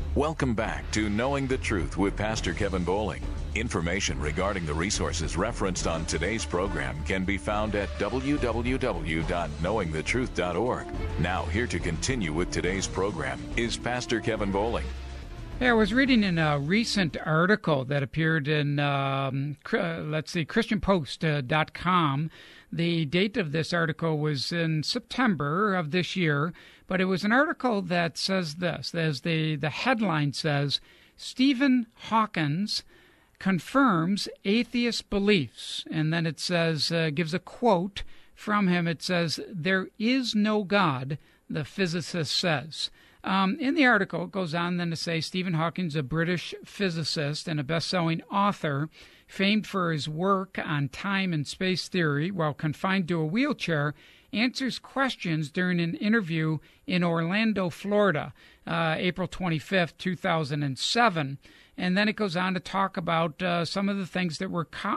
Welcome back to Knowing the Truth with Pastor Kevin Bowling. Information regarding the resources referenced on today's program can be found at www.knowingthetruth.org. Now, here to continue with today's program is Pastor Kevin Bowling. Yeah, I was reading in a recent article that appeared in, ChristianPost.com. The date of this article was in September of this year, but it was an article that says this. As the headline says, Stephen Hawkins confirms atheist beliefs. And then it says, gives a quote from him. It says, "There is no God," the physicist says. In the article, it goes on then to say Stephen Hawking, a British physicist and a best-selling author, famed for his work on time and space theory while confined to a wheelchair, answers questions during an interview in Orlando, Florida, April 25th, 2007. And then it goes on to talk about some of the things that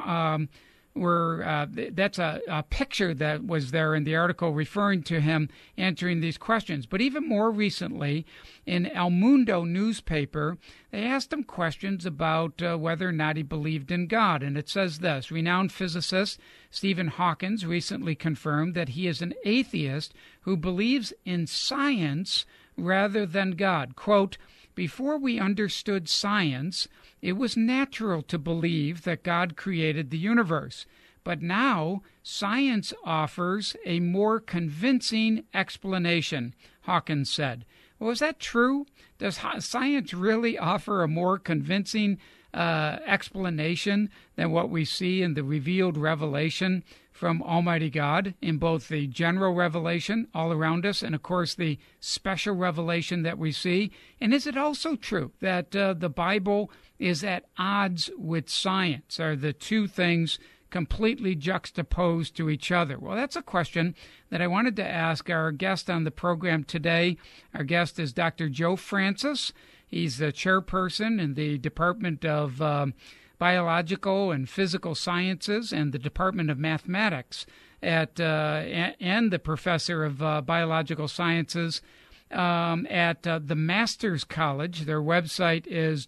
that's a picture that was there in the article referring to him answering these questions. But even more recently, in El Mundo newspaper, they asked him questions about whether or not he believed in God. And it says this: renowned physicist Stephen Hawking recently confirmed that he is an atheist who believes in science rather than God. Quote, "Before we understood science, it was natural to believe that God created the universe. But now, science offers a more convincing explanation," Hawkins said. Well, is that true? Does science really offer a more convincing explanation than what we see in the revealed revelation from Almighty God, in both the general revelation all around us and, of course, the special revelation that we see? And is it also true that the Bible is at odds with science? Are the two things completely juxtaposed to each other? Well, that's a question that I wanted to ask our guest on the program today. Our guest is Dr. Joe Francis. He's the chairperson in the Department of Biological and Physical Sciences and the Department of Mathematics and the professor of Biological Sciences at the Masters College. Their website is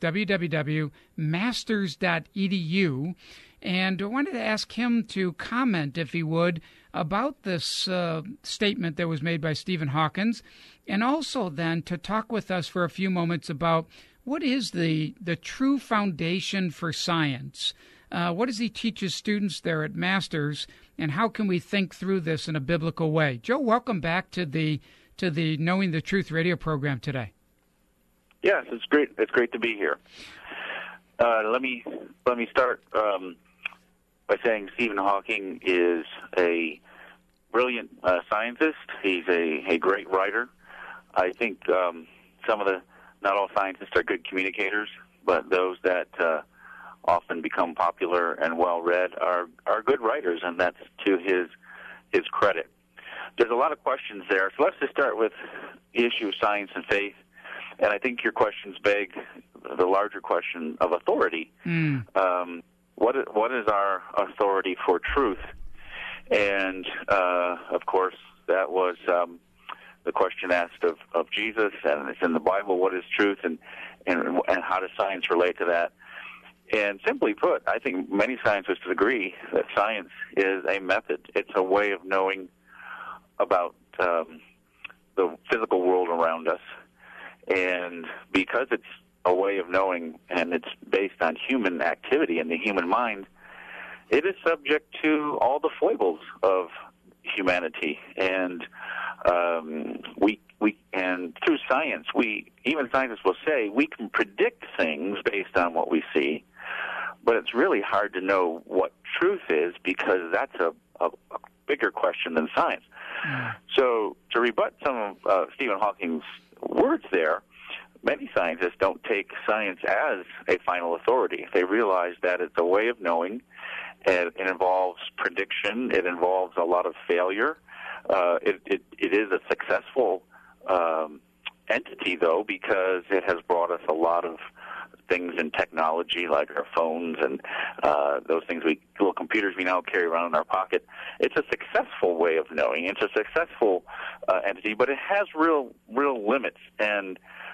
www.masters.edu. And I wanted to ask him to comment, if he would, about this statement that was made by Stephen Hawking, and also then to talk with us for a few moments about what is the true foundation for science. What does he teach his students there at Masters, and how can we think through this in a biblical way? Joe, welcome back to the Knowing the Truth radio program today. Yes, it's great. It's great to be here. Let me start by saying Stephen Hawking is a brilliant scientist. He's a great writer. I think not all scientists are good communicators, but those that often become popular and well-read are good writers, and that's to his credit. There's a lot of questions there, so let's just start with the issue of science and faith. And I think your questions beg the larger question of authority. What is our authority for truth? And, of course, that was the question asked of Jesus, and it's in the Bible. What is truth, and how does science relate to that? And simply put, I think many scientists agree that science is a method. It's a way of knowing about the physical world around us. And because it's a way of knowing and it's based on human activity and the human mind, it is subject to all the foibles of humanity. And and through science, even scientists will say we can predict things based on what we see, but it's really hard to know what truth is, because that's a bigger question than science. So to rebut some of Stephen Hawking's words there, many scientists don't take science as a final authority. They realize that it's a way of knowing, and it involves prediction. It involves a lot of failure. It is a successful entity, though, because it has brought us a lot of things in technology, like our phones and those things, little computers we now carry around in our pocket. It's a successful way of knowing. It's a successful entity, but it has real limits. And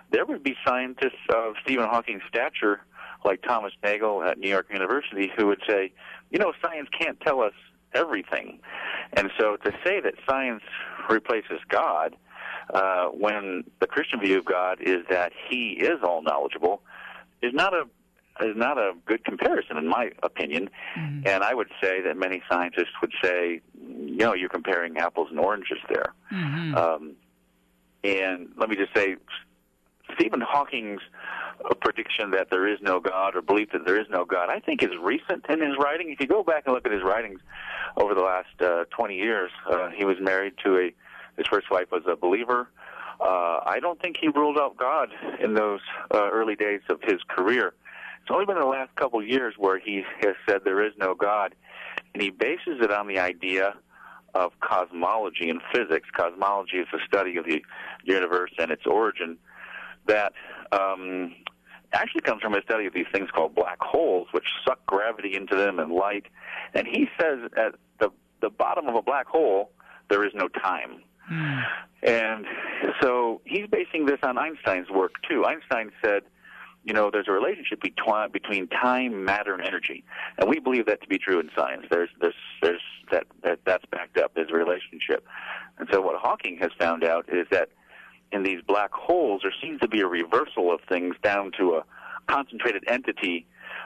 there would be scientists of Stephen Hawking's stature, like Thomas Nagel at New York University, who would say, science can't tell us everything. And so to say that science replaces God, when the Christian view of God is that He is all knowledgeable, is not a good comparison, in my opinion. Mm-hmm. And I would say that many scientists would say, you're comparing apples and oranges there. Mm-hmm. And let me just say, Stephen Hawking's prediction that there is no God, or belief that there is no God, I think is recent in his writing. If you go back and look at his writings over the last 20 years, he was married to his first wife was a believer. I don't think he ruled out God in those early days of his career. It's only been the last couple of years where he has said there is no God, and he bases it on the idea of cosmology and physics. Cosmology is the study of the universe and its origin that actually comes from a study of these things called black holes, which suck gravity into them and light. And he says at the bottom of a black hole, there is no time. Mm. And so he's basing this on Einstein's work, too. Einstein said, there's a relationship between time, matter, and energy, and we believe that to be true in science. That's backed up. There's a relationship, and so what Hawking has found out is that in these black holes, there seems to be a reversal of things down to a concentrated entity,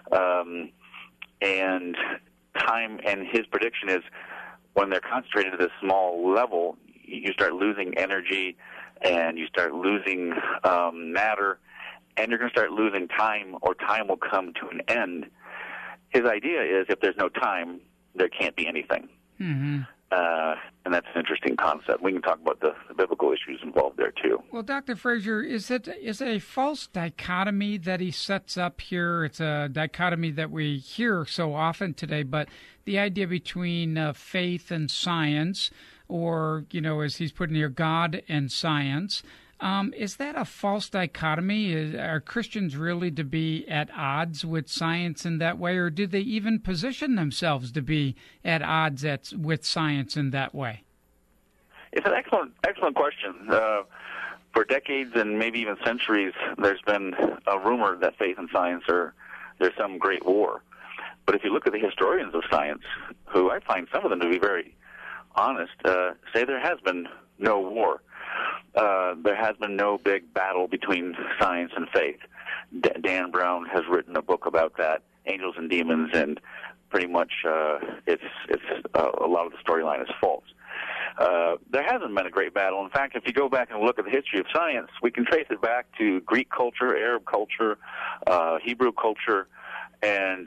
and time. And his prediction is when they're concentrated at a small level, you start losing energy, and you start losing matter. And you're going to start losing time, or time will come to an end. His idea is if there's no time, there can't be anything. Mm-hmm. And that's an interesting concept. We can talk about the biblical issues involved there, too. Well, Dr. Fraser, is it a false dichotomy that he sets up here? It's a dichotomy that we hear so often today, but the idea between faith and science, or, as he's putting here, God and science. Is that a false dichotomy? Are Christians really to be at odds with science in that way, or do they even position themselves to be at odds with science in that way? It's an excellent question. For decades and maybe even centuries, there's been a rumor that faith and science there's some great war. But if you look at the historians of science, who I find some of them to be very honest, say there has been no war. There has been no big battle between science and faith. Dan Brown has written a book about that, Angels and Demons, and pretty much it's a lot of the storyline is false. There hasn't been a great battle. In fact, if you go back and look at the history of science, we can trace it back to Greek culture, Arab culture, Hebrew culture, and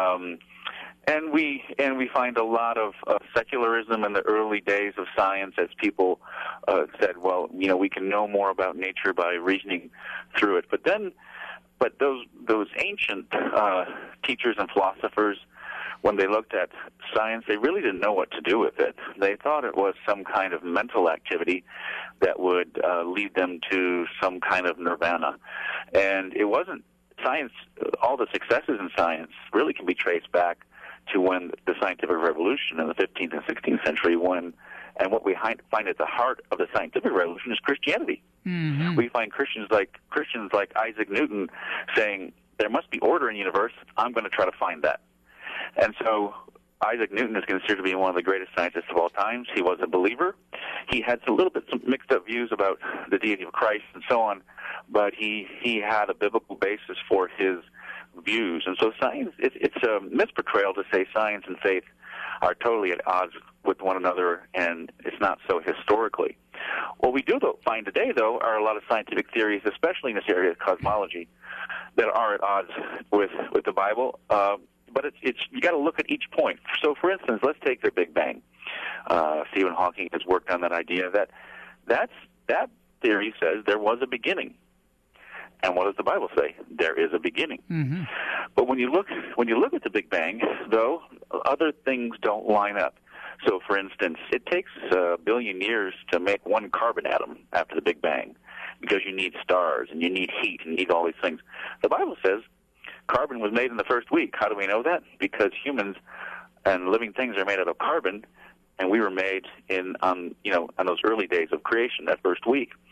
we find a lot of secularism in the early days of science, as people said, well, we can know more about nature by reasoning through it. But those ancient teachers and philosophers, when they looked at science, they really didn't know what to do with it. They thought it was some kind of mental activity that would lead them to some kind of nirvana. And it wasn't science. All the successes in science really can be traced back to when the scientific revolution in the 15th and 16th century, and what we find at the heart of the scientific revolution is Christianity. Mm-hmm. We find Christians like Isaac Newton saying, there must be order in the universe, I'm going to try to find that. And so Isaac Newton is considered to be one of the greatest scientists of all times. He was a believer. He had some mixed up views about the deity of Christ and so on, but he had a biblical basis for his views. And so science, it's a misportrayal to say science and faith are totally at odds with one another, and it's not so historically. What we do find today, though, are a lot of scientific theories, especially in this area of cosmology, that are at odds with the Bible. But it's you got to look at each point. So, for instance, let's take the Big Bang. Stephen Hawking has worked on that idea that theory says there was a beginning. And what does the Bible say? There is a beginning. Mm-hmm. But when you look at the Big Bang, though, other things don't line up. So, for instance, it takes a billion years to make one carbon atom after the Big Bang, because you need stars and you need heat and you need all these things. The Bible says carbon was made in the first week. How do we know that? Because humans and living things are made out of carbon, and we were made on those early days of creation, that first week.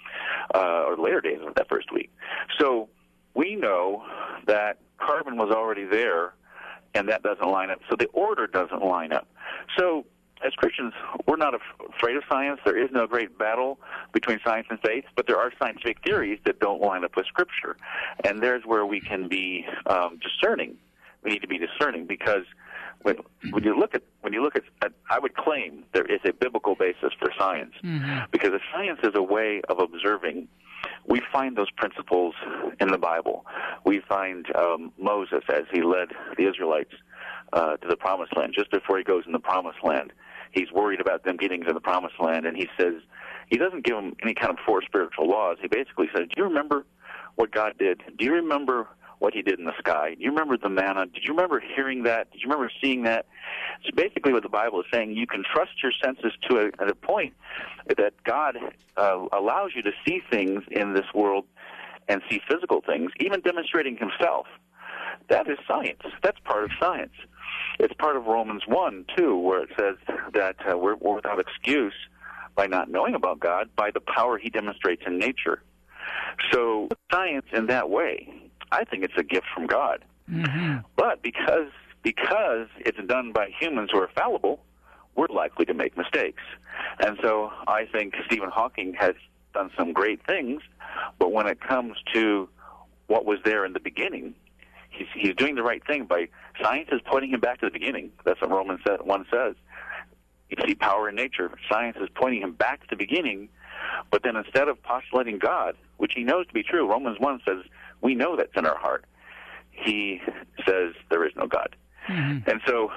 or the later days of that first week. So we know that carbon was already there, and that doesn't line up. So the order doesn't line up. So as Christians, we're not afraid of science. There is no great battle between science and faith, but there are scientific theories that don't line up with Scripture. And there's where we can be discerning. We need to be discerning, because when you look at, I would claim there is a biblical basis for science, because if science is a way of observing, we find those principles in the Bible. We find Moses, as he led the Israelites to the Promised Land. Just before he goes in the Promised Land, he's worried about them getting to the Promised Land, and he says, he doesn't give them any kind of four spiritual laws. He basically says, do you remember what God did? Do you remember what he did in the sky? Do you remember the manna? Did you remember hearing that? Did you remember seeing that? So basically what the Bible is saying, you can trust your senses to a point that God allows you to see things in this world and see physical things, even demonstrating himself. That is science. That's part of science. It's part of Romans 1, too, where it says that we're without excuse by not knowing about God, by the power he demonstrates in nature. So science in that way, I think it's a gift from God. But because it's done by humans who are fallible, we're likely to make mistakes. And so I think Stephen Hawking has done some great things, but when it comes to what was there in the beginning, he's doing the right thing by science is pointing him back to the beginning. That's what Romans 1 says. You see power in nature. Science is pointing him back to the beginning, but then instead of postulating God, which he knows to be true, Romans 1 says we know that's in our heart, he says there is no God. And so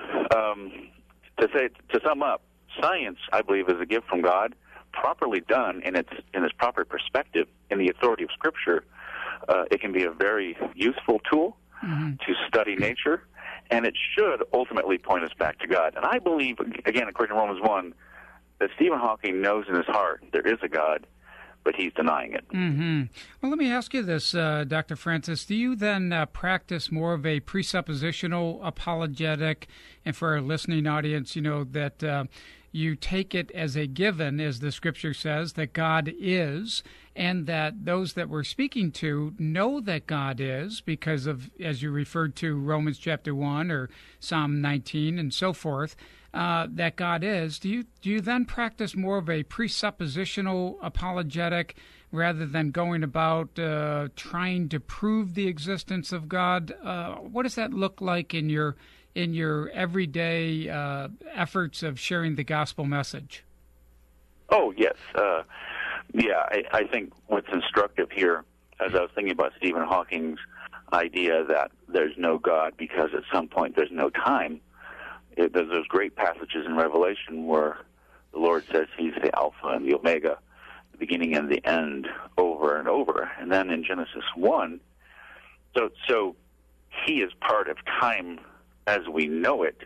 to sum up, science, I believe, is a gift from God, properly done in its proper perspective, in the authority of Scripture. It can be a very useful tool to study nature, and it should ultimately point us back to God. And I believe, again, according to Romans 1, that Stephen Hawking knows in his heart there is a God, but he's denying it. Well, let me ask you this, Dr. Francis. Do you then practice more of a presuppositional apologetic? And for our listening audience, that you take it as a given, as the Scripture says, that God is, and that those that we're speaking to know that God is because of, as you referred to, Romans chapter 1 or Psalm 19 and so forth, that God is. Do you then practice more of a presuppositional apologetic rather than going about trying to prove the existence of God? What does that look like in your everyday efforts of sharing the gospel message? Oh, yes. I think what's instructive here, as I was thinking about Stephen Hawking's idea that there's no God because at some point there's no time, there's those great passages in Revelation where the Lord says he's the Alpha and the Omega, the beginning and the end, over and over. And then in Genesis 1, so he is part of time as we know it,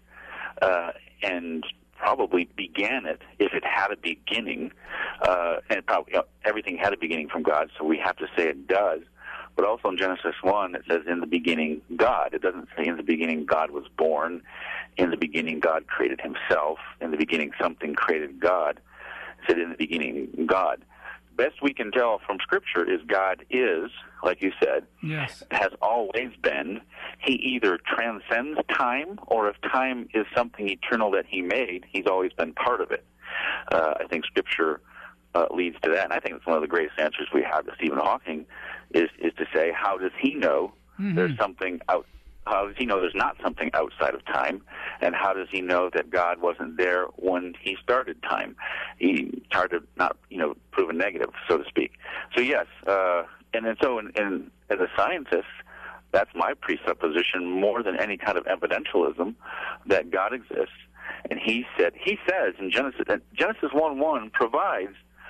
and probably began it if it had a beginning, and probably everything had a beginning from God, so we have to say it does. But also in Genesis 1, it says, in the beginning, God. It doesn't say in the beginning God was born. In the beginning, God created himself. In the beginning, something created God. It said in the beginning, God. Best we can tell from Scripture is God is, like you said, yes, has always been. He either transcends time, or if time is something eternal that he made, he's always been part of it. I think Scripture leads to that, and I think it's one of the greatest answers we have to Stephen Hawking is to say, how does he know there's something out? How does he know there's not something outside of time? And how does he know that God wasn't there when he started time? It's hard to not, prove a negative, so to speak. So yes, and then so in as a scientist, that's my presupposition more than any kind of evidentialism that God exists. And he says in Genesis 1:1 provides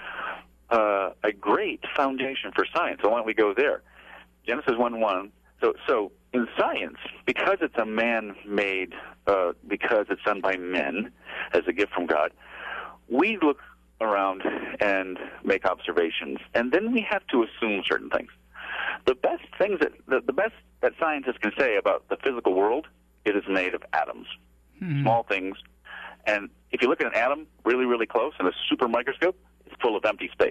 a great foundation for science. So why don't we go there? Genesis 1:1. So in science, because it's a man-made, because it's done by men as a gift from God, we look around and make observations, and then we have to assume certain things. The best things the best that scientists can say about the physical world, it is made of atoms, small things. And if you look at an atom really, really close in a super microscope, it's full of empty space.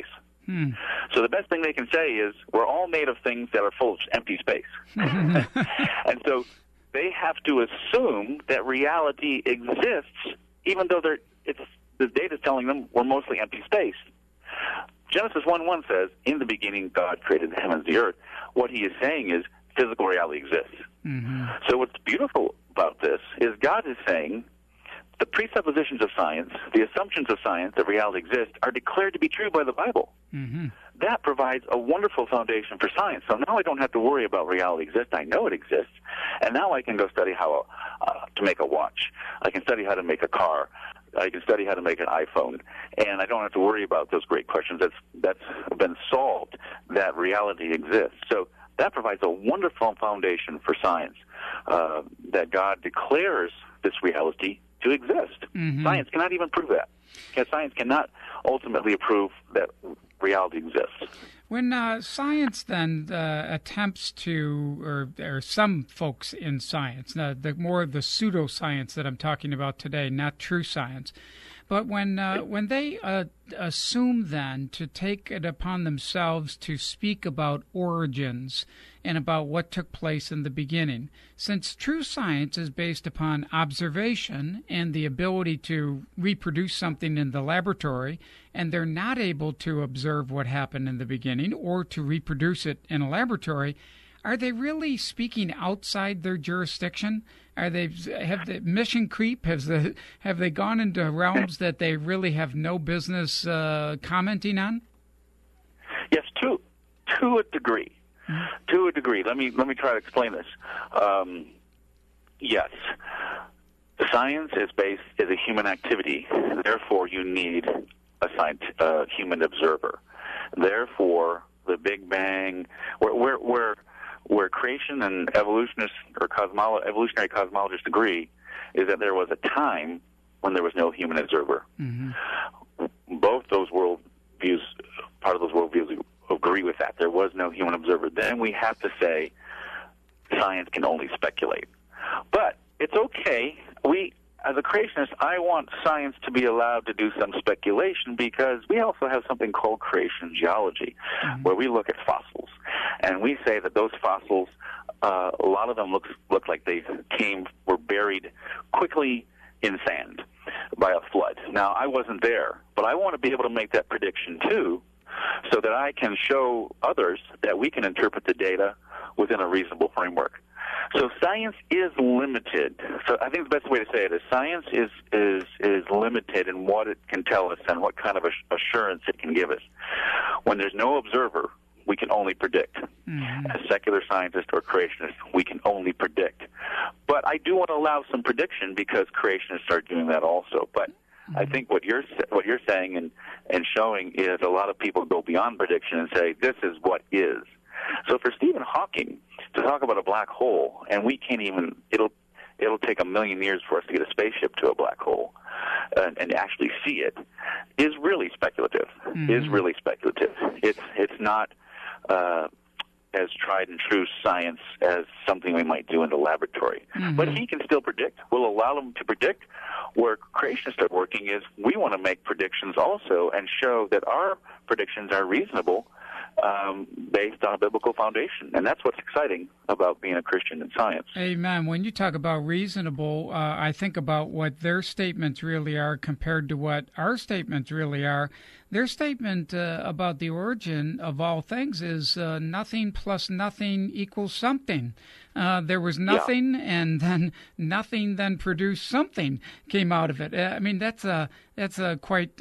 So the best thing they can say is, we're all made of things that are full of empty space. And so they have to assume that reality exists, even though the data is telling them we're mostly empty space. Genesis 1:1 says, in the beginning God created the heavens and the earth. What he is saying is physical reality exists. So what's beautiful about this is God is saying the presuppositions of science, the assumptions of science that reality exists, are declared to be true by the Bible. That provides a wonderful foundation for science. So now I don't have to worry about reality exists. I know it exists. And now I can go study how to make a watch. I can study how to make a car. I can study how to make an iPhone. And I don't have to worry about those great questions. That's been solved, that reality exists. So that provides a wonderful foundation for science, that God declares this reality to exist. Science cannot even prove that. Science cannot ultimately prove that reality exists. When science then attempts to, or some folks in science, the more of the pseudoscience that I'm talking about today, not true science, but when they assume then to take it upon themselves to speak about origins and about what took place in the beginning, since true science is based upon observation and the ability to reproduce something in the laboratory, and they're not able to observe what happened in the beginning or to reproduce it in a laboratory, are they really speaking outside their jurisdiction? Have the mission creep? Have they gone into realms that they really have no business commenting on? Yes, to a degree. To a degree. Let me try to explain this. Yes, science is a human activity. Therefore, you need a human observer. Therefore, the Big Bang, where creation and evolutionists or evolutionary cosmologists agree, is that there was a time when there was no human observer. Both those worldviews, part of those worldviews, agree with that. There was no human observer. Then we have to say science can only speculate. But it's okay. As a creationist, I want science to be allowed to do some speculation, because we also have something called creation geology, where we look at fossils, and we say that those fossils, a lot of them look like they were buried quickly in sand by a flood. Now, I wasn't there, but I want to be able to make that prediction too, so that I can show others that we can interpret the data within a reasonable framework. So science is limited. So I think the best way to say it is science is limited in what it can tell us and what kind of assurance it can give us. When there's no observer, we can only predict. As secular scientists or creationists, we can only predict. But I do want to allow some prediction, because creationists are doing that also. But I think what you're saying and showing is a lot of people go beyond prediction and say, this is what is. So for Stephen Hawking to talk about a black hole, and we can't even, it'll take 1 million years for us to get a spaceship to a black hole and actually see it, is really speculative. Is really speculative. It's not as tried and true science as something we might do in the laboratory. But he can still predict. We'll allow him to predict. Where creationists are working is we want to make predictions also and show that our predictions are reasonable, based on a biblical foundation. And that's what's exciting about being a Christian in science. Amen. When you talk about reasonable, I think about what their statements really are compared to what our statements really are. Their statement about the origin of all things is nothing plus nothing equals something. There was nothing, and then nothing then produced something came out of it. I mean, that's a quite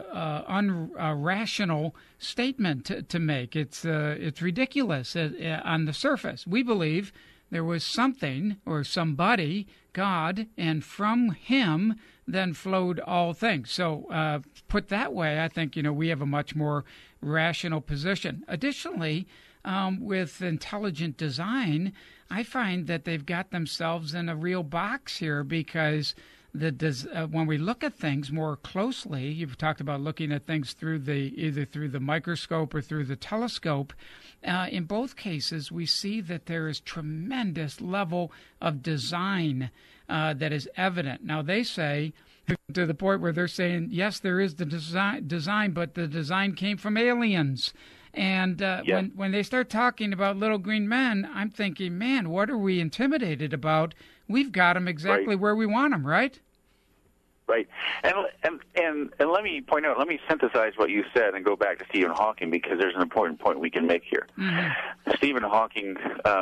unrational statement to make. It's ridiculous on the surface. We believe there was something or somebody, God, and from him then flowed all things. So put that way, I think, we have a much more rational position. Additionally, with intelligent design, I find that they've got themselves in a real box here, because when we look at things more closely, you've talked about looking at things either through the microscope or through the telescope. In both cases, we see that there is tremendous level of design that is evident. Now, they say to the point where they're saying, yes, there is the design, but the design came from aliens. And when they start talking about little green men, I'm thinking, man, what are we intimidated about? We've got them exactly where we want them, right? Right. And let me point out, let me synthesize what you said and go back to Stephen Hawking, because there's an important point we can make here. Mm-hmm. Stephen Hawking,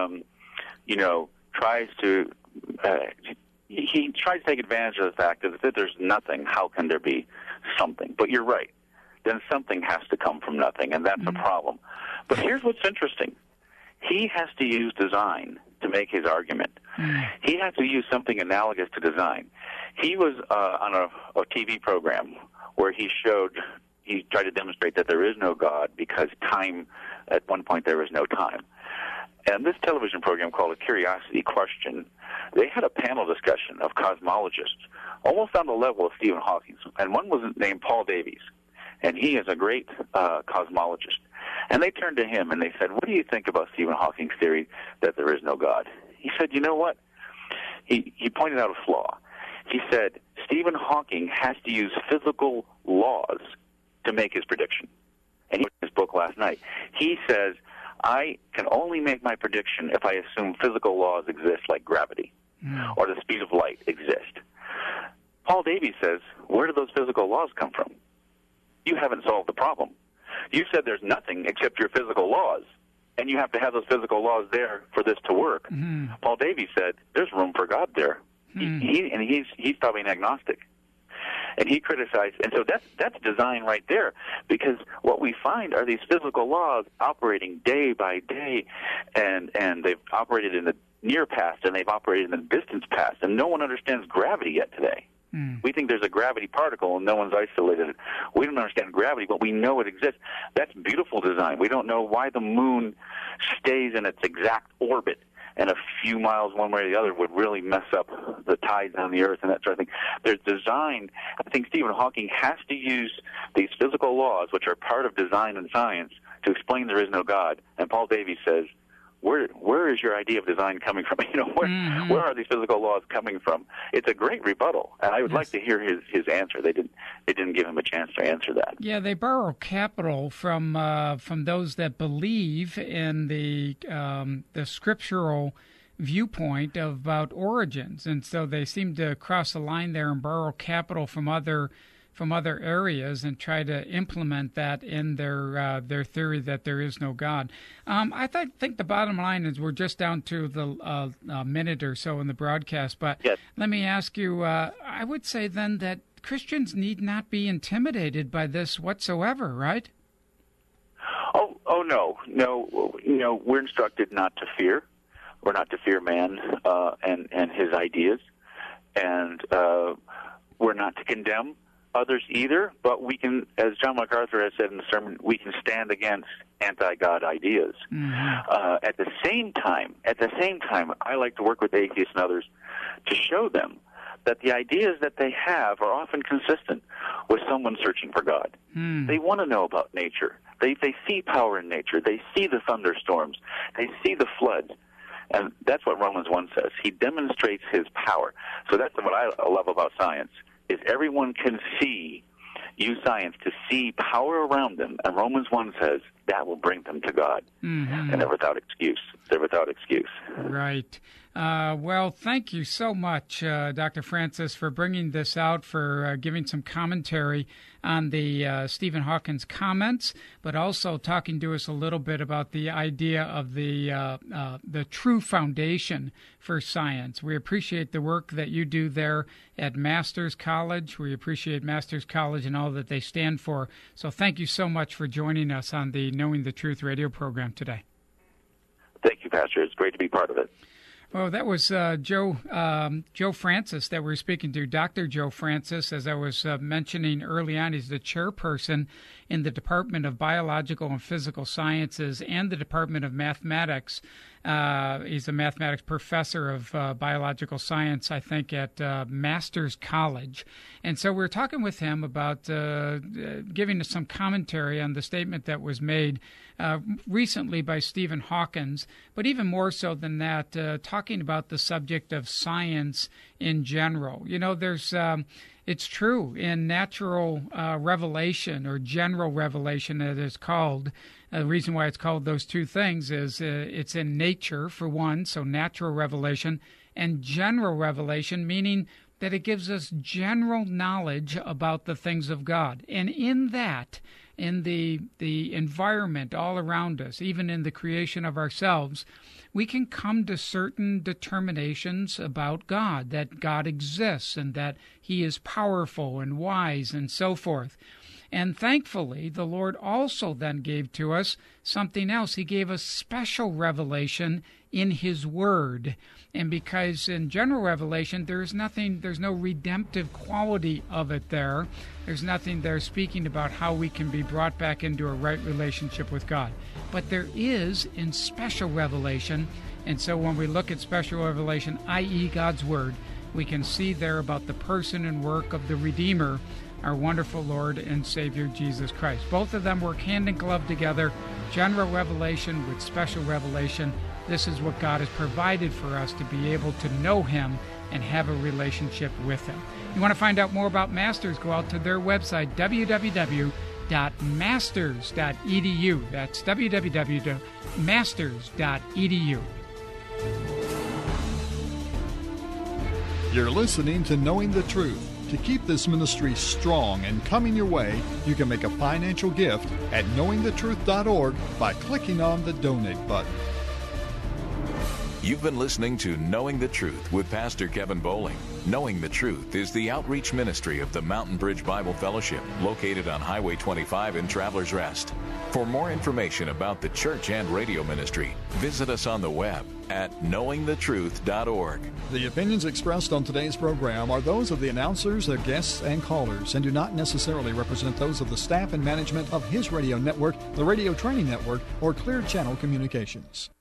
tries to take advantage of the fact that if there's nothing, how can there be something? But you're right. Then something has to come from nothing, and that's a problem. But here's what's interesting. He has to use design to make his argument. He has to use something analogous to design. He was on a TV program where he tried to demonstrate that there is no God because time, at one point there was no time. And this television program called A Curiosity Question, they had a panel discussion of cosmologists, almost on the level of Stephen Hawking. And one was named Paul Davies, and he is a great cosmologist. And they turned to him and they said, what do you think about Stephen Hawking's theory that there is no God? He said, you know what? He pointed out a flaw. He said, Stephen Hawking has to use physical laws to make his prediction. And he wrote in his book last night. He says, I can only make my prediction if I assume physical laws exist like gravity or the speed of light exist. Paul Davies says, where do those physical laws come from? You haven't solved the problem. You said there's nothing except your physical laws, and you have to have those physical laws there for this to work. Paul Davies said, there's room for God there. He's probably an agnostic. And he criticized, and so that's design right there, because what we find are these physical laws operating day by day, and they've operated in the near past, and they've operated in the distant past, and no one understands gravity yet today. We think there's a gravity particle, and no one's isolated it. We don't understand gravity, but we know it exists. That's beautiful design. We don't know why the moon stays in its exact orbit, and a few miles one way or the other would really mess up the tides on the Earth and that sort of thing. There's design. I think Stephen Hawking has to use these physical laws, which are part of design and science, to explain there is no God. And Paul Davies says, where is your idea of design coming from? Where are these physical laws coming from? It's a great rebuttal, and I would like to hear his answer. They didn't give him a chance to answer that. Yeah, they borrow capital from those that believe in the scriptural viewpoint about origins, and so they seem to cross the line there and borrow capital from other areas and try to implement that in their theory that there is no God. I think the bottom line is we're just down to the minute or so in the broadcast, but yes. Let me ask you, I would say then that Christians need not be intimidated by this whatsoever, right? Oh no, we're instructed not to fear. We're not to fear man and his ideas, and we're not to condemn others either, but we can, as John MacArthur has said in the sermon, we can stand against anti-God ideas. At the same time, I like to work with atheists and others to show them that the ideas that they have are often consistent with someone searching for God. They want to know about nature. They see power in nature. They see the thunderstorms. They see the floods. And that's what Romans 1 says. He demonstrates his power. So that's what I love about science, is everyone can use science to see power around them, and Romans 1 says that will bring them to God, and they're without excuse. Right. Well, thank you so much, Dr. Francis, for bringing this out, for giving some commentary on the Stephen Hawking's comments, but also talking to us a little bit about the idea of the true foundation for science. We appreciate the work that you do there at Masters College. We appreciate Masters College and all that they stand for. So thank you so much for joining us on the Knowing the Truth radio program today. Thank you, Pastor. It's great to be part of it. Well, that was Joe Francis that we're speaking to, Dr. Joe Francis. As I was mentioning early on, he's the chairperson in the Department of Biological and Physical Sciences and the Department of Mathematics He's a mathematics professor of biological science, I think, at Masters College. And so we're talking with him about giving us some commentary on the statement that was made recently by Stephen Hawkins, but even more so than that, talking about the subject of science in general. You know, it's true in natural revelation, or general revelation, it is called. The reason why it's called those two things is it's in nature, for one, so natural revelation, and general revelation, meaning that it gives us general knowledge about the things of God. And in that, in the environment all around us, even in the creation of ourselves, we can come to certain determinations about God, that God exists and that He is powerful and wise and so forth. And thankfully, the Lord also then gave to us something else. He gave us special revelation in His Word. And because in general revelation, there's no redemptive quality of it there. There's nothing there speaking about how we can be brought back into a right relationship with God. But there is in special revelation. And so when we look at special revelation, i.e. God's Word, we can see there about the person and work of the Redeemer, our wonderful Lord and Savior, Jesus Christ. Both of them work hand in glove together, general revelation with special revelation. This is what God has provided for us to be able to know Him and have a relationship with Him. You want to find out more about Masters, go out to their website, www.masters.edu. That's www.masters.edu. You're listening to Knowing the Truth. To keep this ministry strong and coming your way, you can make a financial gift at knowingthetruth.org by clicking on the donate button. You've been listening to Knowing the Truth with Pastor Kevin Bowling. Knowing the Truth is the outreach ministry of the Mountain Bridge Bible Fellowship, located on Highway 25 in Travelers Rest. For more information about the church and radio ministry, visit us on the web at knowingthetruth.org. The opinions expressed on today's program are those of the announcers, their guests, and callers, and do not necessarily represent those of the staff and management of His Radio Network, the Radio Training Network, or Clear Channel Communications.